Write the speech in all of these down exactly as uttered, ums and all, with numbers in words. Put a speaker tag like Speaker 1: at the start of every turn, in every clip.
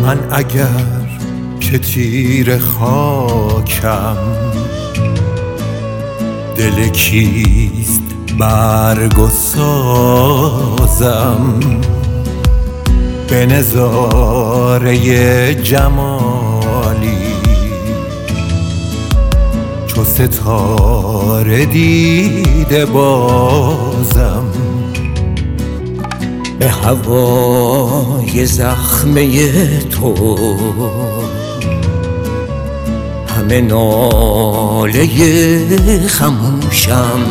Speaker 1: من اگر که تیر خاکم، دل کیست برگ و سازم؟ به نظاره جمالی چو ستاره دیده بازم.
Speaker 2: به هوای زخمه تو همه ناله خموشم،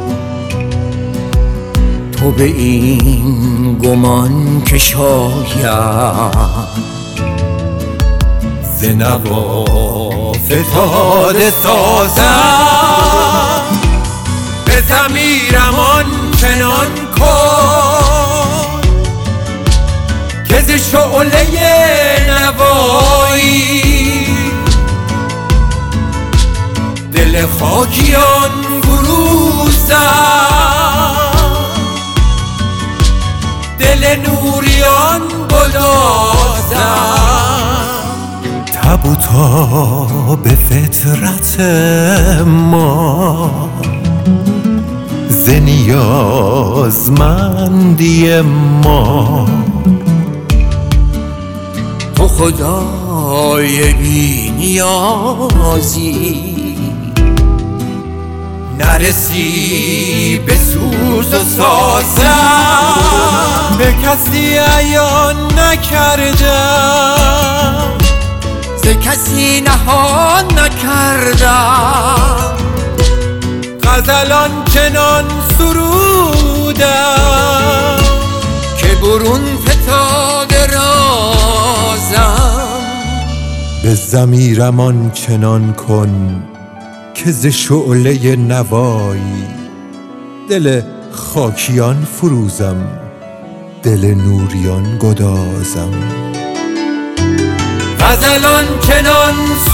Speaker 2: تو به این گمان که شاید
Speaker 1: ز نوا فتاده سازم. به ضمیرم آنچنان کن که ز شعله نوایی دل خاکیان فروزم، دل نوریان گدازم. تب و تاب فطرت ما ز نیازمندی ما،
Speaker 2: تو خدای بی نیازی
Speaker 1: نرسی به سوز و سازم. به کسی عیان نکردم،
Speaker 2: ز کسی نهان نکردم.
Speaker 1: غزلان چنان سرودم
Speaker 2: که برون فتاده رازم.
Speaker 1: به ضمیرم آنچنان کن که ز شعله نوایی دل خاکیان فروزم، دل نوریان گدازم. غزلان چنان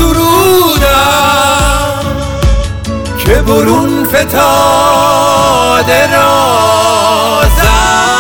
Speaker 1: سرودم که برون فتاده رازم.